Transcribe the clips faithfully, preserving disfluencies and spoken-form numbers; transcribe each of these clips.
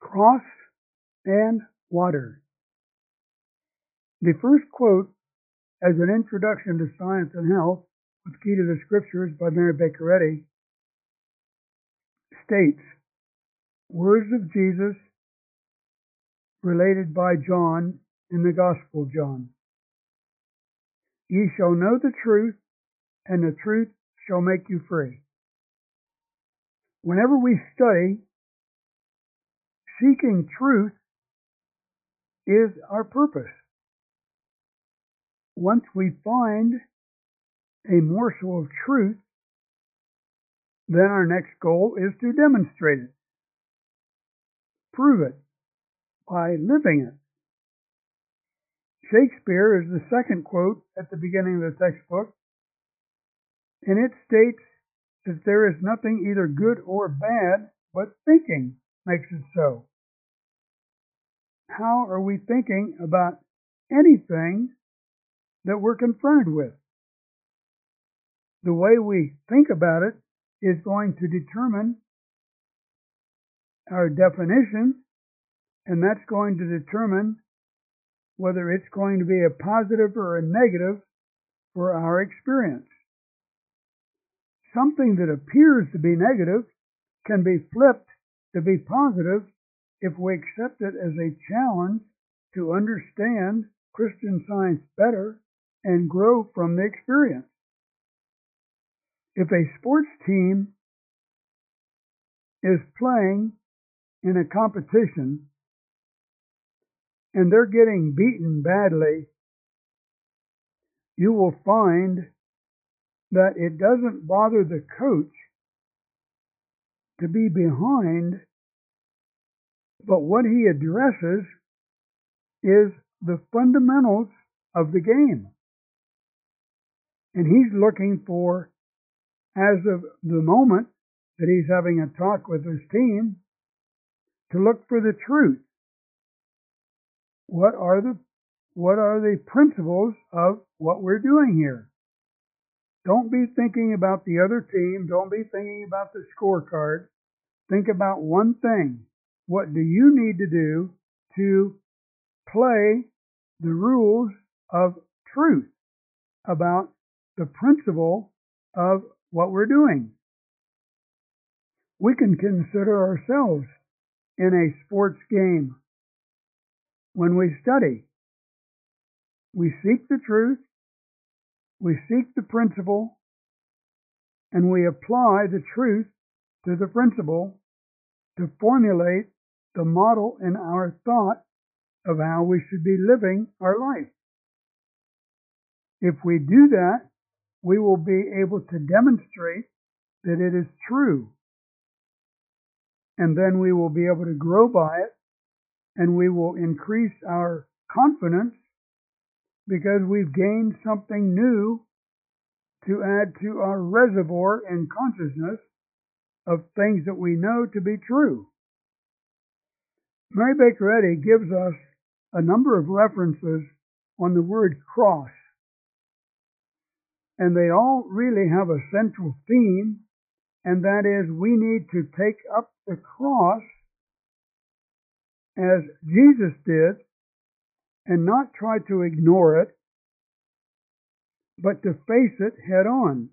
Cross and water. The first quote as an introduction to science and health, with Key to the Scriptures by Mary Baker Eddy, states, words of Jesus related by John in the Gospel of John. Ye shall know the truth, and the truth shall make you free. Whenever we study, seeking truth is our purpose. Once we find a morsel of truth, then our next goal is to demonstrate it, prove it by living it. Shakespeare is the second quote at the beginning of the textbook, and it states that there is nothing either good or bad, but thinking makes it so. How are we thinking about anything that we're confronted with? The way we think about it is going to determine our definition, and that's going to determine whether it's going to be a positive or a negative for our experience. Something that appears to be negative can be flipped to be positive if we accept it as a challenge to understand Christian Science better and grow from the experience. If a sports team is playing in a competition and they're getting beaten badly, you will find that it doesn't bother the coach to be behind, but what he addresses is the fundamentals of the game. And he's looking for, as of the moment that he's having a talk with his team, to look for the truth. What are the what are the principles of what we're doing here? Don't be thinking about the other team. Don't be thinking about the scorecard. Think about one thing. What do you need to do to play the rules of truth about the principle of what we're doing? We can consider ourselves in a sports game. When we study, we seek the truth, we seek the principle, and we apply the truth to the principle to formulate the model in our thought of how we should be living our life. If we do that, we will be able to demonstrate that it is true. And then we will be able to grow by it, and we will increase our confidence because we've gained something new to add to our reservoir in consciousness of things that we know to be true. Mary Baker Eddy gives us a number of references on the word cross, and they all really have a central theme, and that is we need to take up the cross as Jesus did and not try to ignore it, but to face it head on.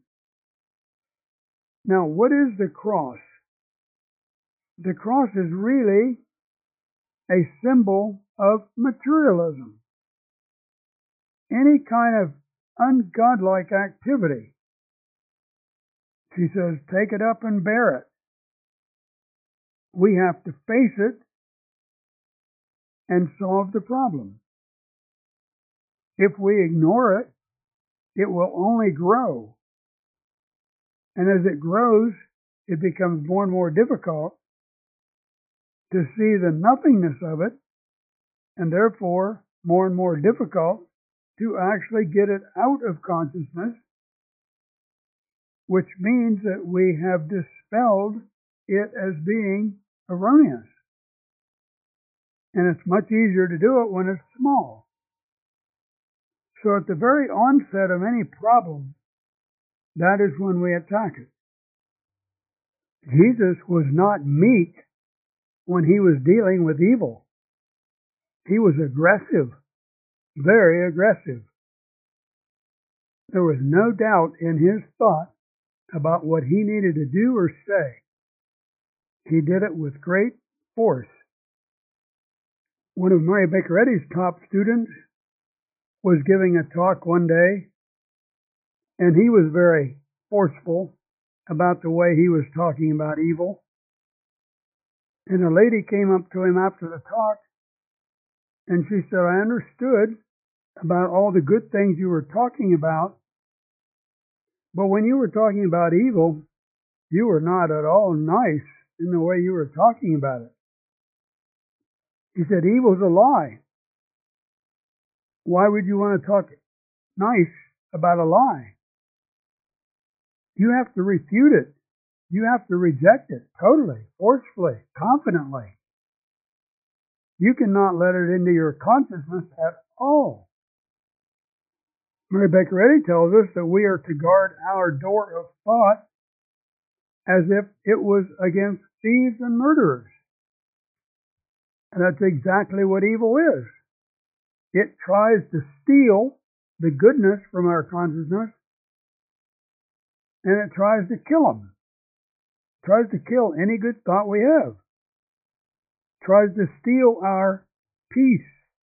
Now, what is the cross? The cross is really a symbol of materialism. Any kind of ungodlike activity. She says, take it up and bear it. We have to face it and solve the problem. If we ignore it, it will only grow. And as it grows, it becomes more and more difficult to see the nothingness of it, and therefore more and more difficult to actually get it out of consciousness, which means that we have dispelled it as being erroneous. And it's much easier to do it when it's small. So at the very onset of any problem, that is when we attack it. Jesus was not meek when he was dealing with evil. He was aggressive, very aggressive. There was no doubt in his thought about what he needed to do or say. He did it with great force. One of Mary Baker Eddy's top students was giving a talk one day, and he was very forceful about the way he was talking about evil. And a lady came up to him after the talk, and she said, I understood about all the good things you were talking about, but when you were talking about evil, you were not at all nice in the way you were talking about it. He said, evil's a lie. Why would you want to talk nice about a lie? You have to refute it. You have to reject it totally, forcefully, confidently. You cannot let it into your consciousness at all. Mary Baker Eddy tells us that we are to guard our door of thought as if it was against thieves and murderers. And that's exactly what evil is. It tries to steal the goodness from our consciousness, and it tries to kill them. It tries to kill any good thought we have. It tries to steal our peace,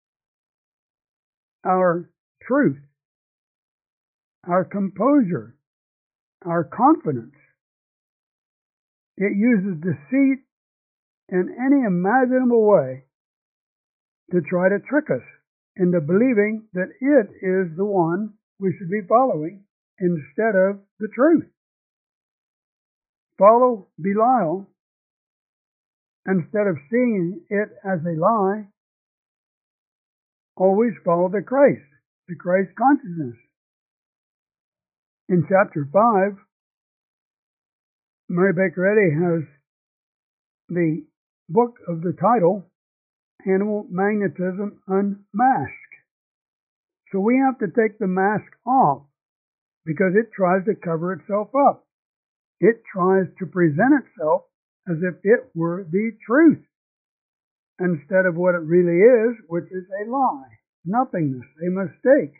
our truth, our composure, our confidence. It uses deceit in any imaginable way to try to trick us into believing that it is the one we should be following instead of the truth. Follow Belial instead of seeing it as a lie. Always follow the Christ, the Christ consciousness. In chapter five, Mary Baker Eddy has the book of the title, Animal Magnetism Unmasked. So we have to take the mask off because it tries to cover itself up. It tries to present itself as if it were the truth instead of what it really is, which is a lie, nothingness, a mistake,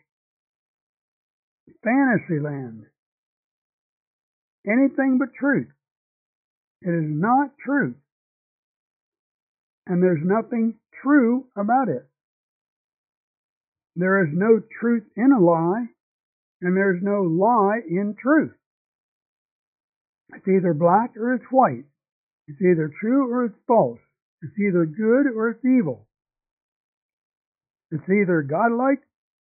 fantasy land, anything but truth. It is not truth. And there's nothing true about it. There is no truth in a lie, and there's no lie in truth. It's either black or it's white. It's either true or it's false. It's either good or it's evil. It's either godlike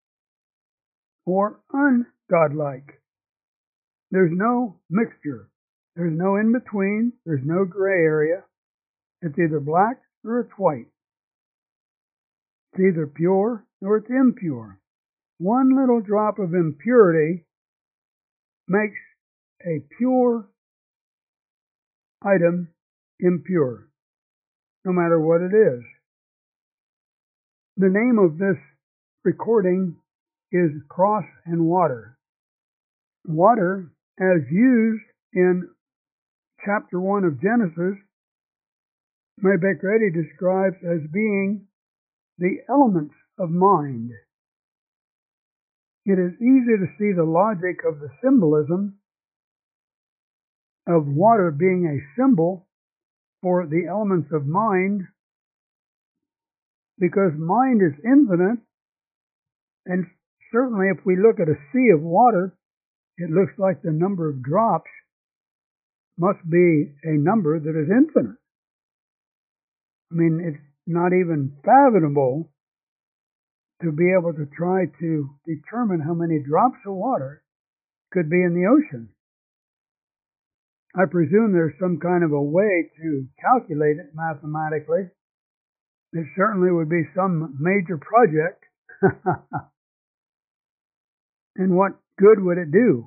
or ungodlike. There's no mixture. There's no in between. There's no gray area. It's either black or it's white. It's either pure or it's impure. One little drop of impurity makes a pure item impure, no matter what it is. The name of this recording is Cross and Water. Water, as used in chapter one of Genesis, Mary Baker Eddy describes as being the elements of mind. It is easy to see the logic of the symbolism of water being a symbol for the elements of mind, because mind is infinite, and certainly if we look at a sea of water, it looks like the number of drops must be a number that is infinite. I mean, it's not even fathomable to be able to try to determine how many drops of water could be in the ocean. I presume there's some kind of a way to calculate it mathematically. It certainly would be some major project. And what good would it do?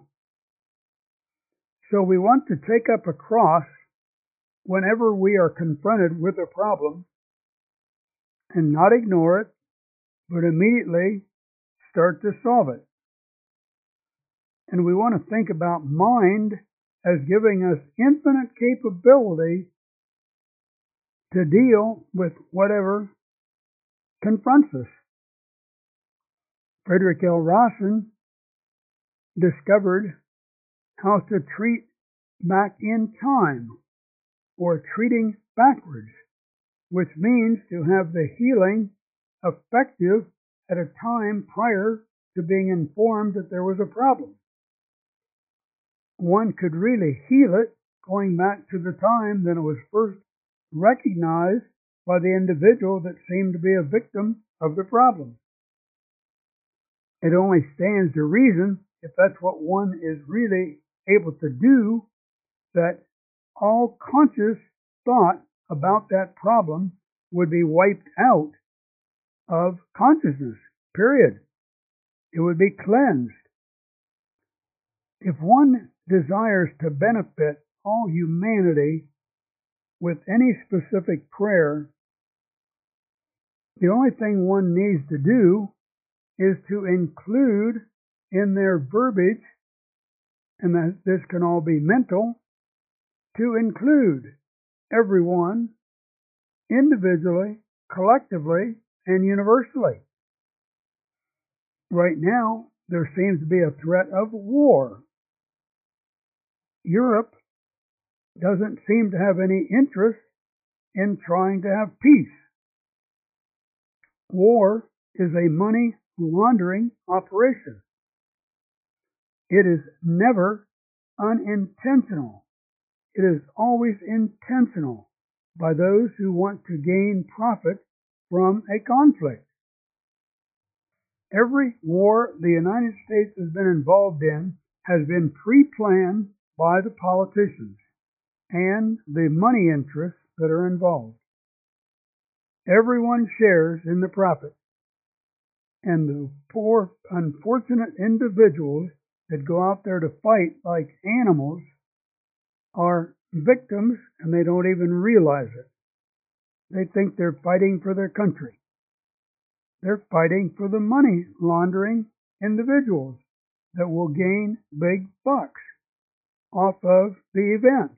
So we want to take up a cross whenever we are confronted with a problem and not ignore it, but immediately start to solve it. And we want to think about mind as giving us infinite capability to deal with whatever confronts us. Frederick L. Rawson discovered how to treat back in time, or treating backwards, which means to have the healing effective at a time prior to being informed that there was a problem. One could really heal it going back to the time that it was first recognized by the individual that seemed to be a victim of the problem. It only stands to reason, if that's what one is really able to do, that all conscious thought about that problem would be wiped out of consciousness, period. It would be cleansed. If one desires to benefit all humanity with any specific prayer, the only thing one needs to do is to include in their verbiage, and that this can all be mental, to include everyone individually, collectively, and universally. Right now, there seems to be a threat of war. Europe doesn't seem to have any interest in trying to have peace. War is a money laundering operation. It is never unintentional. It is always intentional by those who want to gain profit from a conflict. Every war the United States has been involved in has been pre-planned by the politicians and the money interests that are involved. Everyone shares in the profit, and the poor, unfortunate individuals that go out there to fight like animals are victims, and they don't even realize it. They think they're fighting for their country. They're fighting for the money laundering individuals that will gain big bucks off of the event.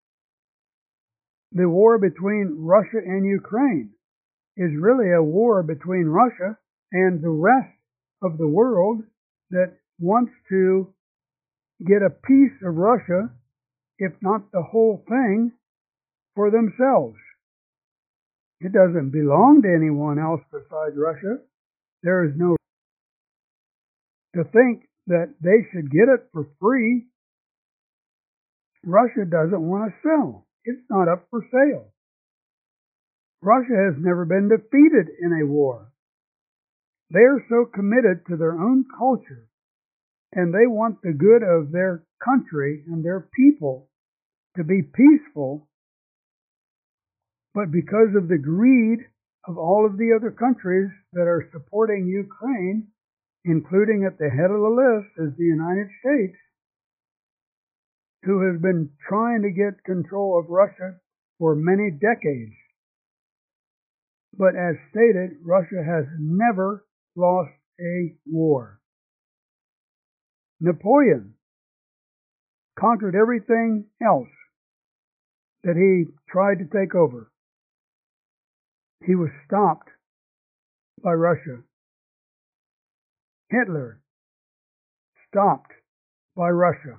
The war between Russia and Ukraine is really a war between Russia and the rest of the world that wants to get a piece of Russia, if not the whole thing, for themselves. It doesn't belong to anyone else besides Russia. There is no to think that they should get it for free. Russia doesn't want to sell. It's not up for sale. Russia has never been defeated in a war. They are so committed to their own culture, and they want the good of their country and their people to be peaceful, but because of the greed of all of the other countries that are supporting Ukraine, including at the head of the list is the United States, who has been trying to get control of Russia for many decades. But as stated, Russia has never lost a war. Napoleon conquered everything else that he tried to take over. He was stopped by Russia. Hitler, stopped by Russia.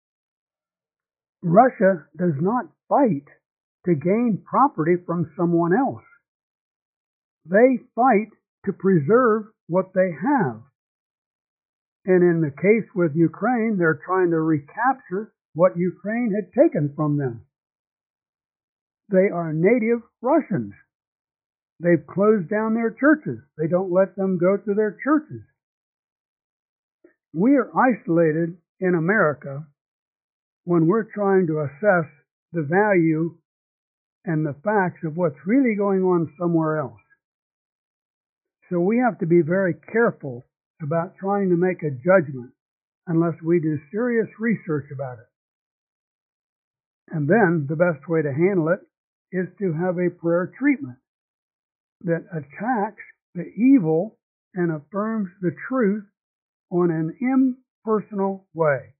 Russia does not fight to gain property from someone else. They fight to preserve what they have. And in the case with Ukraine, they're trying to recapture what Ukraine had taken from them. They are native Russians. They've closed down their churches. They don't let them go to their churches. We are isolated in America when we're trying to assess the value and the facts of what's really going on somewhere else. So we have to be very careful about trying to make a judgment unless we do serious research about it. And then the best way to handle it is to have a prayer treatment that attacks the evil and affirms the truth on an impersonal way.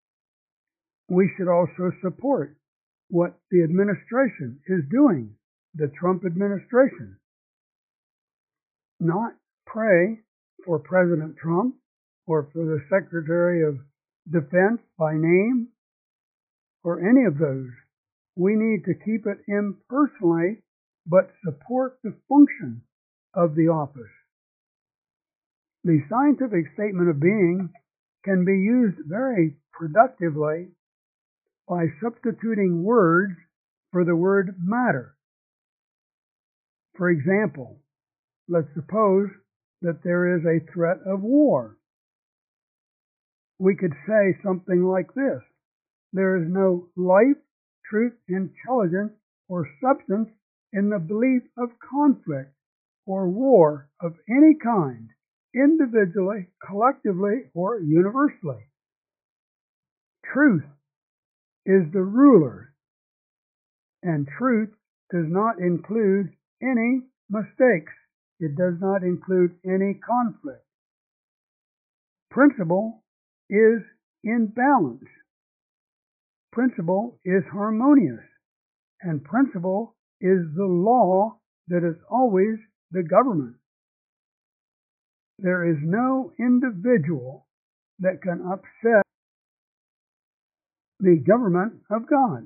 We should also support what the administration is doing the Trump administration. Not pray for President Trump or for the Secretary of Defense by name or any of those. We need to keep it impersonally, but support the function of the office. The scientific statement of being can be used very productively by substituting words for the word matter. For example, let's suppose that there is a threat of war. We could say something like this: there is no life, truth, intelligence, or substance in the belief of conflict or war of any kind, individually, collectively, or universally. Truth is the ruler, and truth does not include any mistakes. It does not include any conflict. Principle is in balance. Principle is harmonious, and principle is the law that is always the government. There is no individual that can upset the government of God.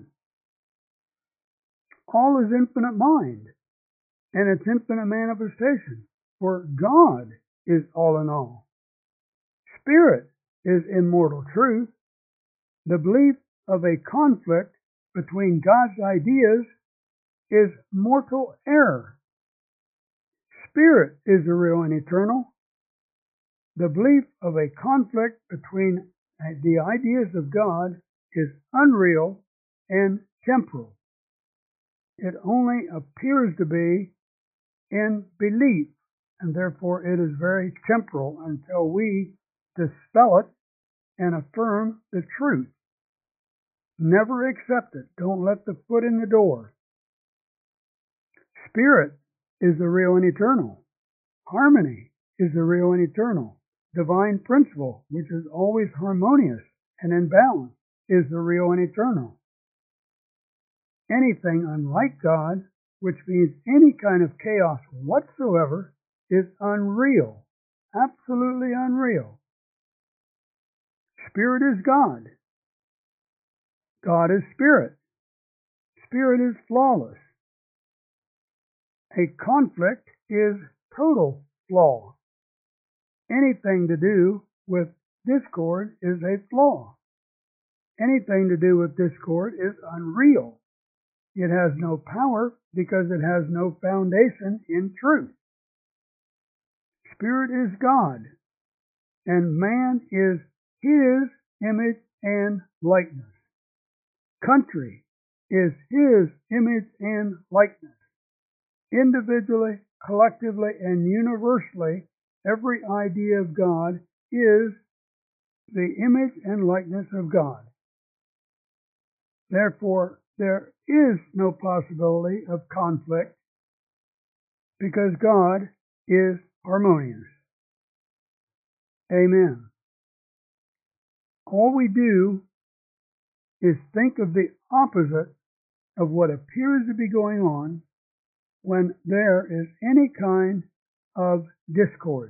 All is infinite mind and its infinite manifestation, for God is all in all. Spirit is immortal truth. The belief of a conflict between God's ideas is mortal error. Spirit is the real and eternal. The belief of a conflict between the ideas of God is unreal and temporal. It only appears to be in belief, and therefore it is very temporal until we dispel it and affirm the truth. Never accept it. Don't let the foot in the door. Spirit is the real and eternal. Harmony is the real and eternal. Divine principle, which is always harmonious and in balance, is the real and eternal. Anything unlike God, which means any kind of chaos whatsoever, is unreal, absolutely unreal. Spirit is God. God is spirit. Spirit is flawless. A conflict is total flaw. Anything to do with discord is a flaw. Anything to do with discord is unreal. It has no power because it has no foundation in truth. Spirit is God, and man is His image and likeness. Country is His image and likeness. Individually, collectively, and universally, every idea of God is the image and likeness of God. Therefore, there is no possibility of conflict because God is harmonious. Amen. All we do is think of the opposite of what appears to be going on when there is any kind of discord.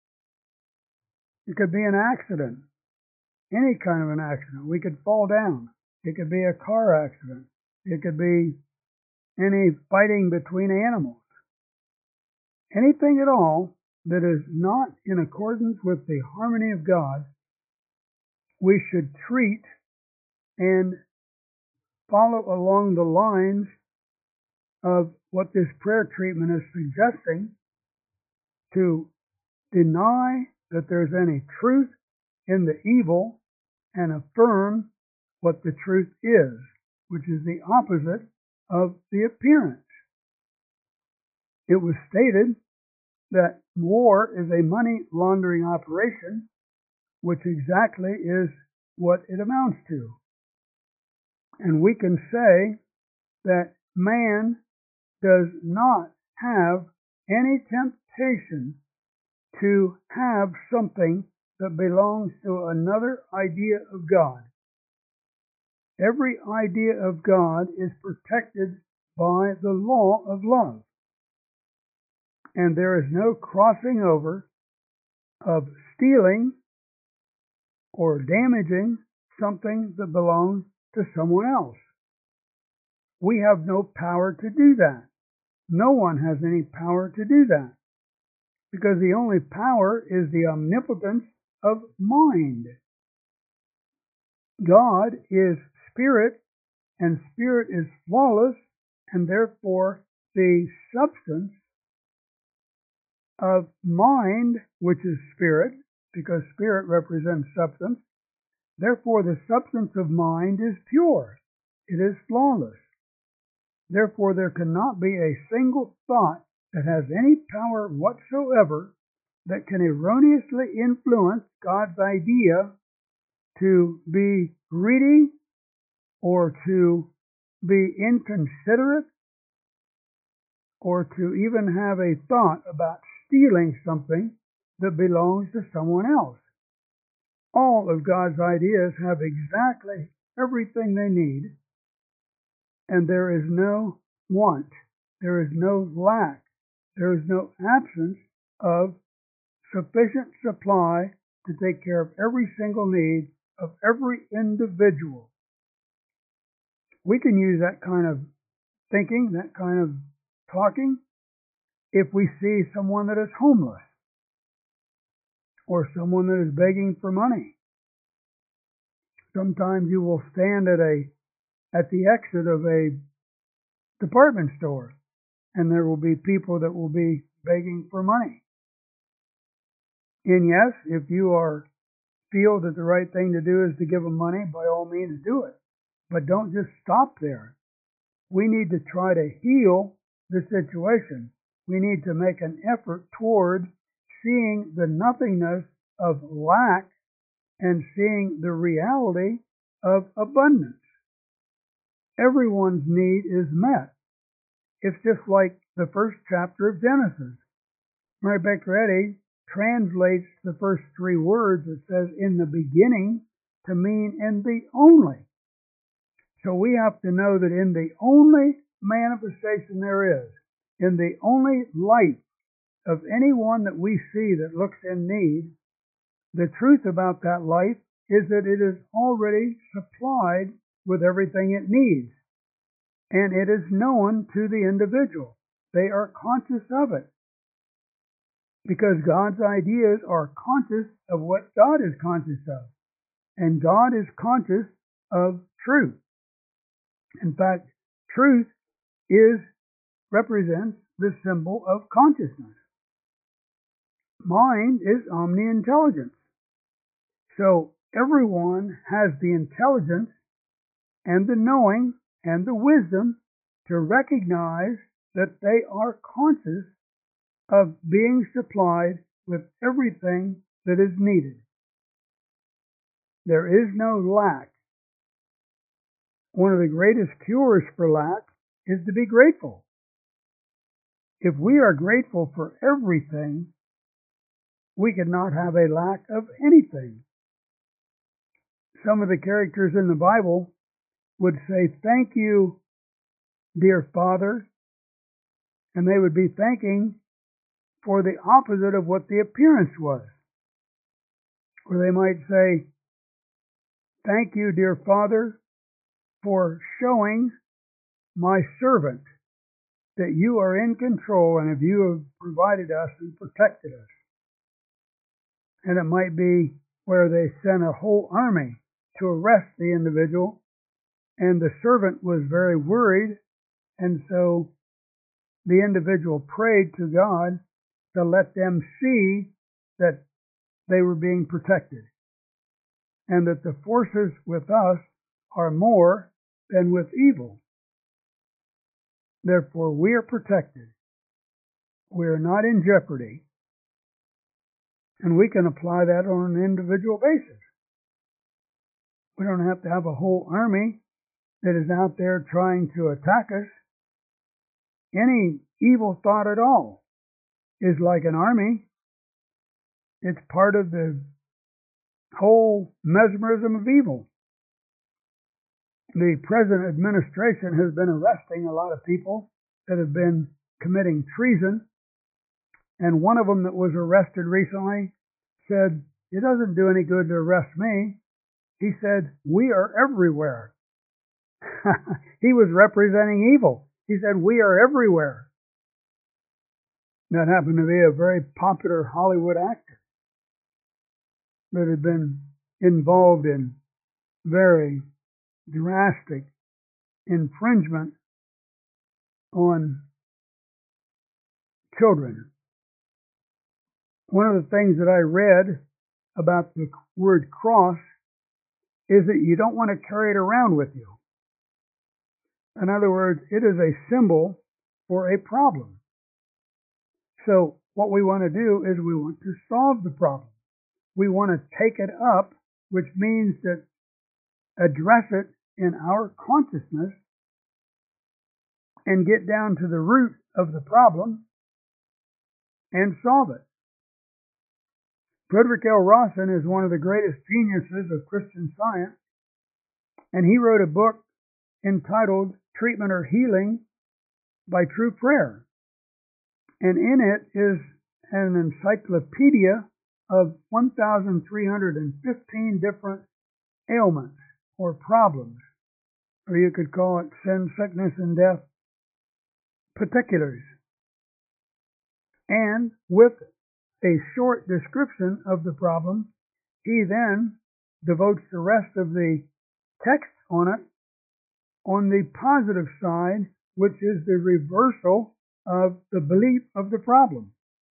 It could be an accident, any kind of an accident. We could fall down. It could be a car accident. It could be any fighting between animals. Anything at all that is not in accordance with the harmony of God, we should treat and follow along the lines of what this prayer treatment is suggesting, to deny that there's any truth in the evil and affirm what the truth is, which is the opposite of the appearance. It was stated that war is a money laundering operation, which exactly is what it amounts to. And we can say that man does not have any temptation to have something that belongs to another idea of God. Every idea of God is protected by the law of love. And there is no crossing over of stealing or damaging something that belongs to someone else. We have no power to do that. No one has any power to do that, because the only power is the omnipotence of mind. God is spirit, and spirit is flawless, and therefore the substance of mind, which is spirit, because spirit represents substance, therefore the substance of mind is pure. It is flawless. Therefore there cannot be a single thought that has any power whatsoever that can erroneously influence God's idea to be greedy or to be inconsiderate or to even have a thought about stealing something that belongs to someone else. All of God's ideas have exactly everything they need, and there is no want, there is no lack, there is no absence of sufficient supply to take care of every single need of every individual. We can use that kind of thinking, that kind of talking, if we see someone that is homeless or someone that is begging for money. Sometimes you will stand at a at the exit of a department store, and there will be people that will be begging for money. And yes, if you are feel that the right thing to do is to give them money, by all means do it. But don't just stop there. We need to try to heal the situation. We need to make an effort toward seeing the nothingness of lack and seeing the reality of abundance. Everyone's need is met. It's just like the first chapter of Genesis. Mary Baker Eddy translates the first three words, it says in the beginning, to mean in the only. So we have to know that in the only manifestation there is, in the only light of anyone that we see that looks in need, the truth about that life is that it is already supplied with everything it needs. And it is known to the individual. They are conscious of it. Because God's ideas are conscious of what God is conscious of. And God is conscious of truth. In fact, truth is represents the symbol of consciousness. Mind is omni-intelligence. So everyone has the intelligence and the knowing and the wisdom to recognize that they are conscious of being supplied with everything that is needed. There is no lack. One of the greatest cures for lack is to be grateful. If we are grateful for everything, we could not have a lack of anything. Some of the characters in the Bible would say, "Thank you, dear Father," and they would be thanking for the opposite of what the appearance was. Or they might say, "Thank you, dear Father, for showing my servant that you are in control and that you have provided us and protected us." And it might be where they sent a whole army to arrest the individual, and the servant was very worried, and so the individual prayed to God to let them see that they were being protected, and that the forces with us are more than with evil. Therefore, we are protected. We are not in jeopardy. And we can apply that on an individual basis. We don't have to have a whole army that is out there trying to attack us. Any evil thought at all is like an army. It's part of the whole mesmerism of evil. the present administration has been arresting a lot of people that have been committing treason. And one of them that was arrested recently said, "It doesn't do any good to arrest me." He said, "We are everywhere." He was representing evil. He said, "We are everywhere." That happened to be a very popular Hollywood actor that had been involved in very drastic infringement on children. One of the things that I read about the word cross is that you don't want to carry it around with you. In other words, it is a symbol for a problem. So what we want to do is we want to solve the problem. We want to take it up, which means that address it in our consciousness and get down to the root of the problem and solve it. Frederick L. Rawson is one of the greatest geniuses of Christian Science, and he wrote a book entitled Treatment or Healing by True Prayer. And in it is an encyclopedia of one thousand three hundred fifteen different ailments or problems, or you could call it sin, sickness, and death particulars. And with a short description of the problem, he then devotes the rest of the text on it on the positive side, which is the reversal of the belief of the problem.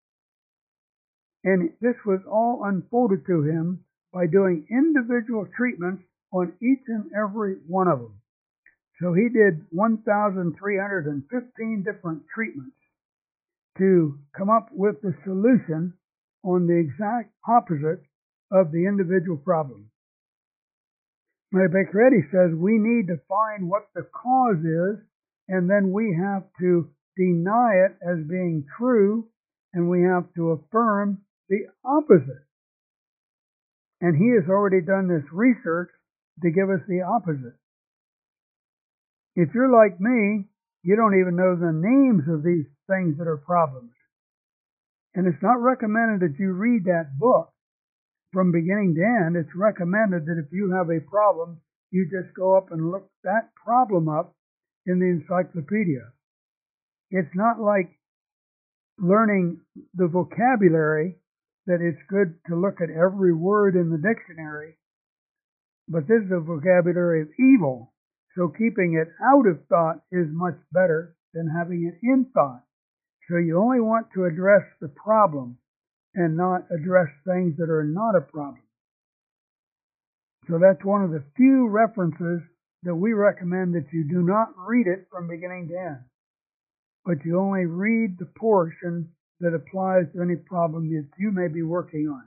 And this was all unfolded to him by doing individual treatments on each and every one of them. So he did one thousand three hundred fifteen different treatments to come up with the solution on the exact opposite of the individual problem. Mary Baker Eddy says we need to find what the cause is, and then we have to deny it as being true, and we have to affirm the opposite. And he has already done this research to give us the opposite. If you're like me, you don't even know the names of these things that are problems. And it's not recommended that you read that book from beginning to end. It's recommended that if you have a problem, you just go up and look that problem up in the encyclopedia. It's not like learning the vocabulary, that it's good to look at every word in the dictionary, but this is a vocabulary of evil. So keeping it out of thought is much better than having it in thought. So you only want to address the problem and not address things that are not a problem. So that's one of the few references that we recommend that you do not read it from beginning to end, but you only read the portion that applies to any problem that you may be working on.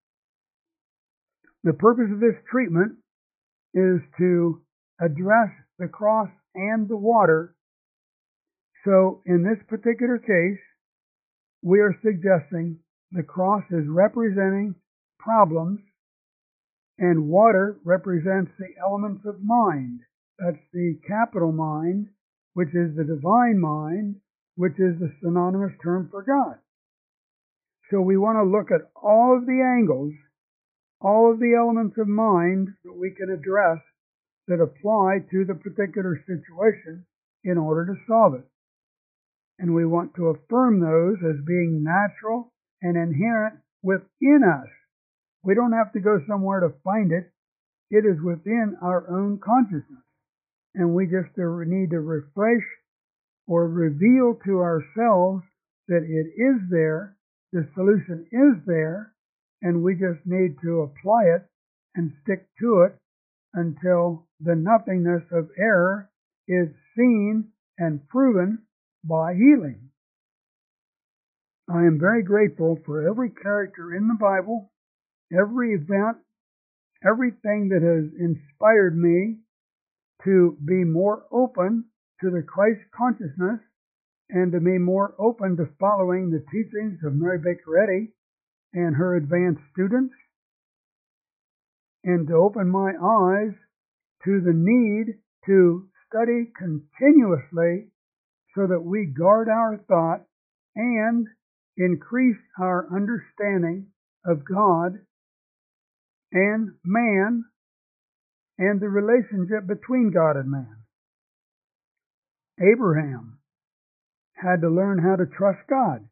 The purpose of this treatment is to address the cross and the water. So in this particular case, we are suggesting the cross is representing problems and water represents the elements of mind. That's the capital mind, which is the divine mind, which is the synonymous term for God. So we want to look at all of the angles, all of the elements of mind that we can address that apply to the particular situation in order to solve it. And we want to affirm those as being natural and inherent within us. We don't have to go somewhere to find it. It is within our own consciousness. And we just need to refresh or reveal to ourselves that it is there, the solution is there, and we just need to apply it and stick to it until the nothingness of error is seen and proven by healing. I am very grateful for every character in the Bible, every event, everything that has inspired me to be more open to the Christ consciousness and to be more open to following the teachings of Mary Baker Eddy and her advanced students, and to open my eyes to the need to study continuously so that we guard our thought and increase our understanding of God and man and the relationship between God and man. Abraham had to learn how to trust God.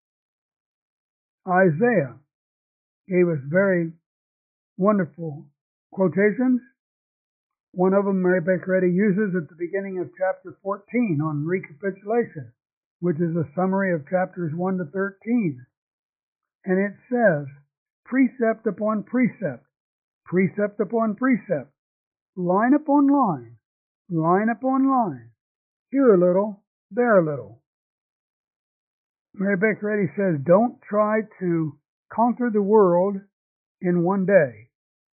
Isaiah gave us very wonderful quotations. One of them Mary Baker Eddy uses at the beginning of chapter fourteen on recapitulation, which is a summary of chapters one to thirteen. And it says, precept upon precept, precept upon precept, line upon line, line upon line, here a little, there a little. Mary Baker Eddy says, don't try to conquer the world in one day.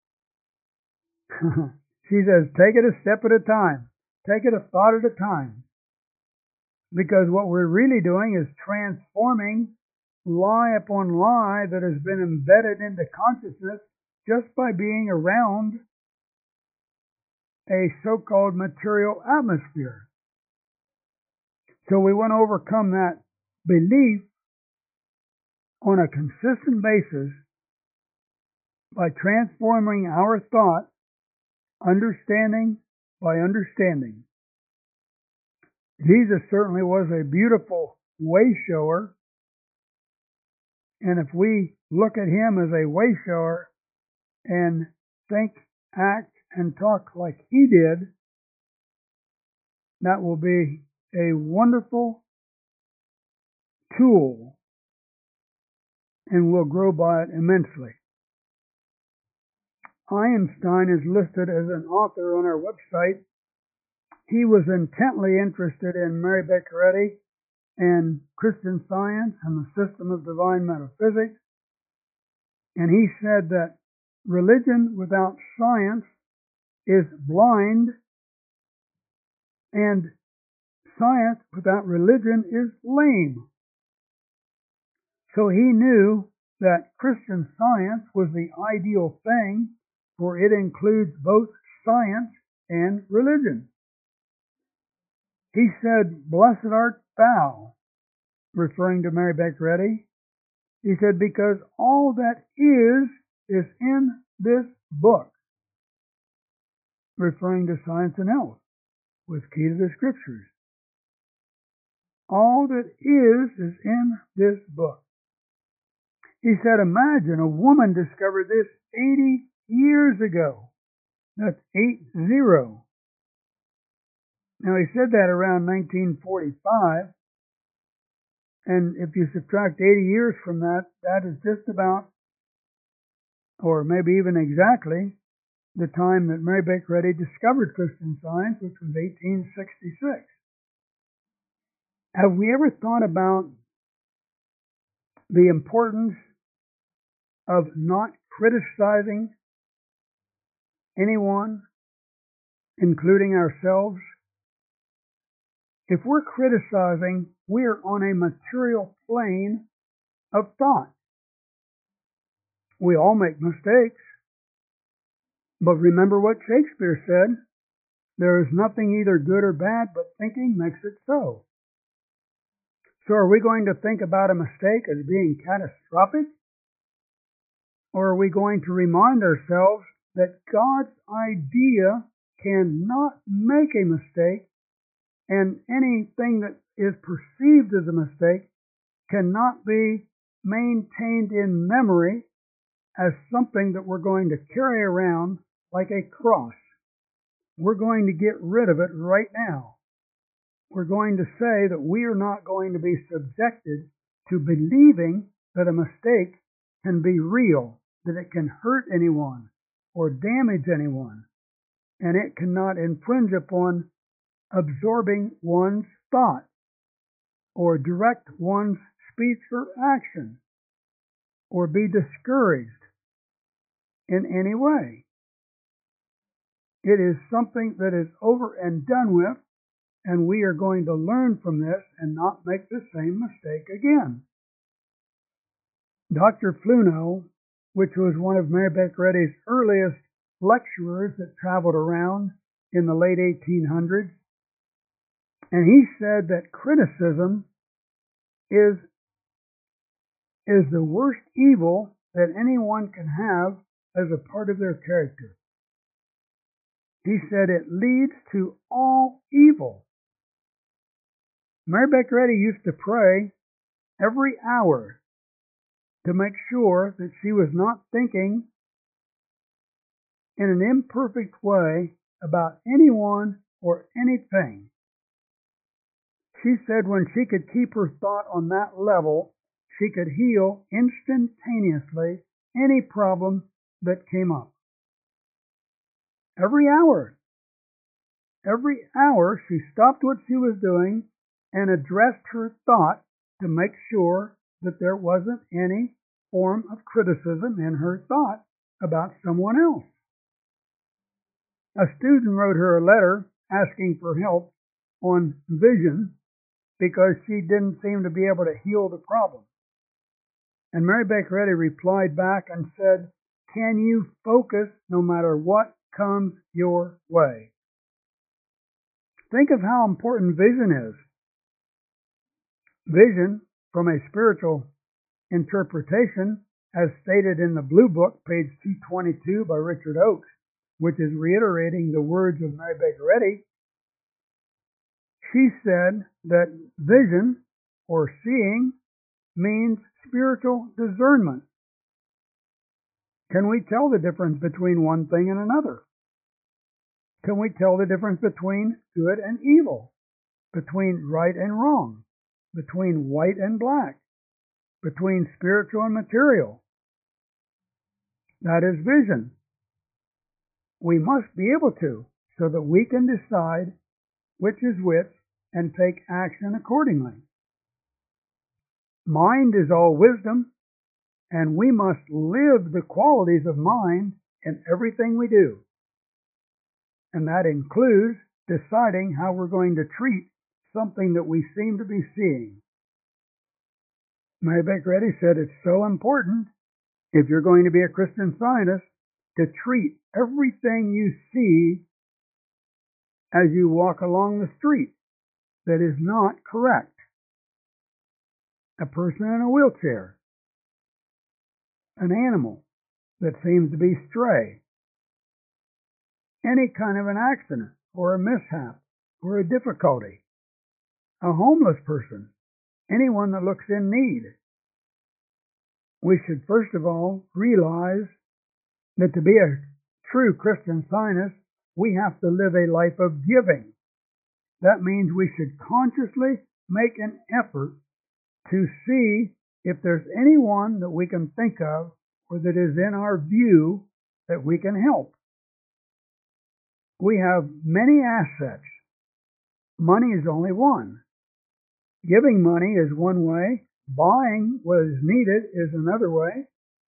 She says, take it a step at a time. Take it a thought at a time. Because what we're really doing is transforming lie upon lie that has been embedded into consciousness just by being around a so-called material atmosphere. So we want to overcome that belief on a consistent basis by transforming our thought, understanding by understanding. Jesus certainly was a beautiful way shower, and if we look at him as a way shower and think, act, and talk like he did, that will be a wonderful tool, and we'll grow by it immensely. Einstein is listed as an author on our website. He was intently interested in Mary Baker Eddy and Christian Science and the system of divine metaphysics. And he said that religion without science is blind, and science without religion is lame. So he knew that Christian Science was the ideal thing, for it includes both science and religion. He said, blessed art thou, referring to Mary Baker Eddy. He said, because all that is, is in this book, referring to Science and Health, with Key to the Scriptures. All that is, is in this book. He said, imagine a woman discovered this eighty years ago. That's eight zero. Now, he said that around nineteen forty-five, and if you subtract eighty years from that, that is just about, or maybe even exactly, the time that Mary Baker Eddy discovered Christian Science, which was eighteen sixty-six. Have we ever thought about the importance of not criticizing anyone, including ourselves? If we're criticizing, we're on a material plane of thought. We all make mistakes. But remember what Shakespeare said, there is nothing either good or bad, but thinking makes it so. So are we going to think about a mistake as being catastrophic? Or are we going to remind ourselves that God's idea cannot make a mistake, and anything that is perceived as a mistake cannot be maintained in memory as something that we're going to carry around like a cross. We're going to get rid of it right now. We're going to say that we are not going to be subjected to believing that a mistake can be real, that it can hurt anyone or damage anyone, and it cannot infringe upon absorbing one's thought or direct one's speech or action or be discouraged in any way. It is something that is over and done with, and we are going to learn from this and not make the same mistake again. Doctor Fluno, which was one of Mary Baker Eddy's earliest lecturers that traveled around in the late eighteen hundreds, and he said that criticism is, is the worst evil that anyone can have as a part of their character. He said it leads to all evil. Mary Baker Eddy used to pray every hour to make sure that she was not thinking in an imperfect way about anyone or anything. She said when she could keep her thought on that level, she could heal instantaneously any problem that came up. Every hour. Every hour she stopped what she was doing and addressed her thought to make sure that there wasn't any form of criticism in her thought about someone else. A student wrote her a letter asking for help on vision because she didn't seem to be able to heal the problem. And Mary Baker Eddy replied back and said, "Can you focus no matter what comes your way?" Think of how important vision is. Vision, from a spiritual interpretation, as stated in the Blue Book, page two twenty-two by Richard Oakes, which is reiterating the words of Mary Baker Eddy, she said that vision, or seeing, means spiritual discernment. Can we tell the difference between one thing and another? Can we tell the difference between good and evil, between right and wrong, between white and black, between spiritual and material? That is vision. We must be able to, so that we can decide which is which and take action accordingly. Mind is all wisdom, and we must live the qualities of mind in everything we do. And that includes deciding how we're going to treat something that we seem to be seeing. Mary Baker Eddy said it's so important, if you're going to be a Christian Scientist, to treat everything you see as you walk along the street that is not correct. A person in a wheelchair, an animal that seems to be stray, any kind of an accident or a mishap or a difficulty, a homeless person, anyone that looks in need. We should first of all realize that to be a true Christian Scientist, we have to live a life of giving. That means we should consciously make an effort to see if there's anyone that we can think of or that is in our view that we can help. We have many assets. Money is only one. Giving money is one way. Buying what is needed is another way.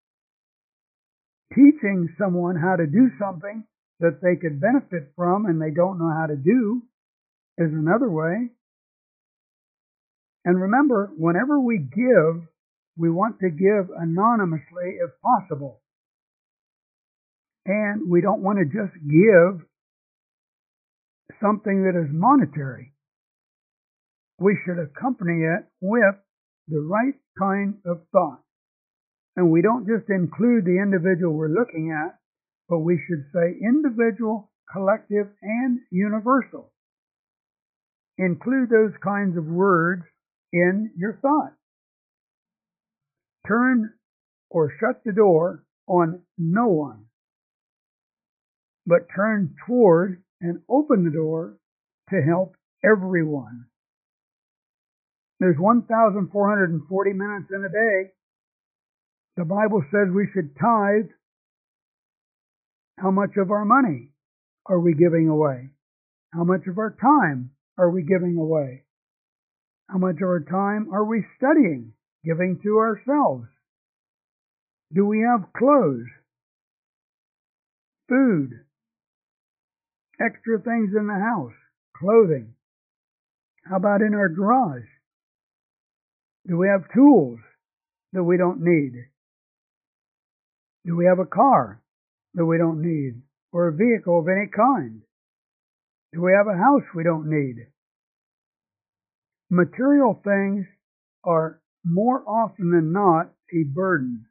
Teaching someone how to do something that they could benefit from and they don't know how to do is another way. And remember, whenever we give, we want to give anonymously if possible. And we don't want to just give something that is monetary. We should accompany it with the right kind of thought. And we don't just include the individual we're looking at, but we should say individual, collective, and universal. Include those kinds of words in your thought. Turn or shut the door on no one, but turn toward and open the door to help everyone. There's one thousand four hundred forty minutes in a day. The Bible says we should tithe. How much of our money are we giving away? How much of our time are we giving away? How much of our time are we studying, giving to ourselves? Do we have clothes, food, extra things in the house, clothing? How about in our garage? Do we have tools that we don't need? Do we have a car that we don't need, or a vehicle of any kind? Do we have a house we don't need? Material things are more often than not a burden.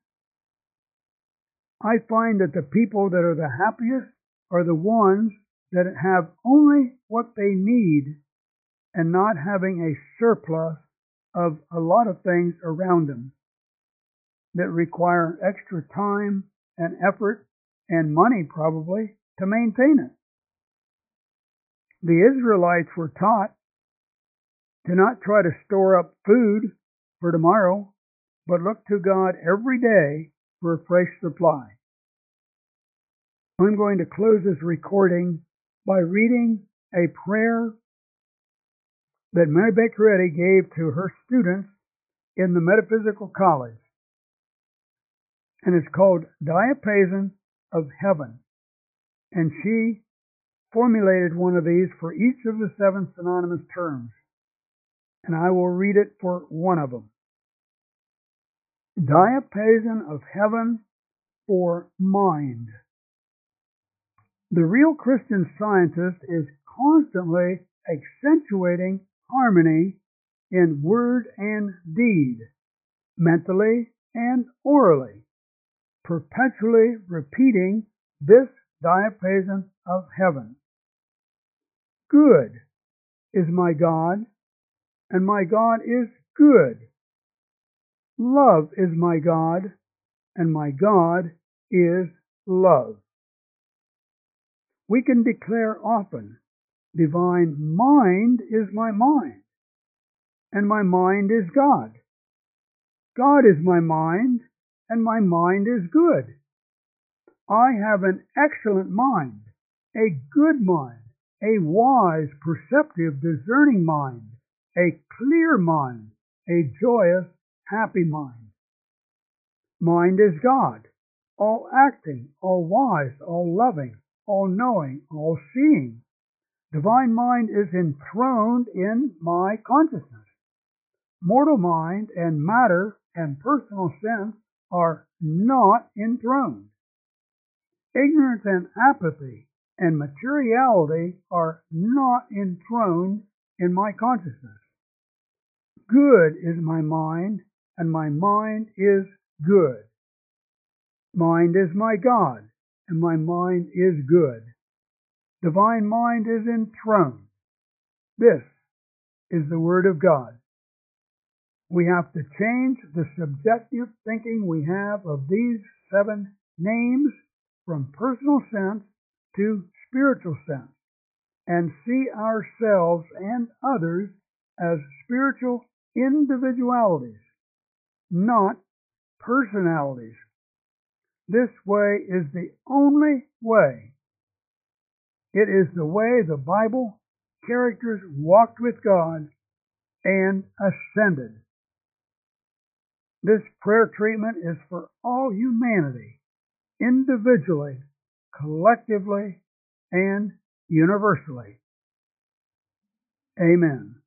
I find that the people that are the happiest are the ones that have only what they need and not having a surplus of a lot of things around them that require extra time and effort and money probably to maintain it. The Israelites were taught to not try to store up food for tomorrow, but look to God every day for a fresh supply. I'm going to close this recording by reading a prayer that Mary Baker Eddy gave to her students in the Metaphysical College. And it's called Diapason of Heaven. And she formulated one of these for each of the seven synonymous terms. And I will read it for one of them. Diapason of Heaven for mind. The real Christian scientist is constantly accentuating harmony in word and deed, mentally and orally, perpetually repeating this diapason of heaven. Good is my God, and my God is good. Love is my God, and my God is love. We can declare often, divine mind is my mind, and my mind is God. God is my mind, and my mind is good. I have an excellent mind, a good mind, a wise, perceptive, discerning mind, a clear mind, a joyous, happy mind. Mind is God, all acting, all wise, all loving, all knowing, all seeing. Divine mind is enthroned in my consciousness. Mortal mind and matter and personal sense are not enthroned. Ignorance and apathy and materiality are not enthroned in my consciousness. Good is my mind, and my mind is good. Mind is my God, and my mind is good. Divine mind is enthroned. This is the Word of God. We have to change the subjective thinking we have of these seven names from personal sense to spiritual sense, and see ourselves and others as spiritual individualities, not personalities. This way is the only way. It is the way the Bible characters walked with God and ascended. This prayer treatment is for all humanity, individually, collectively, and universally. Amen.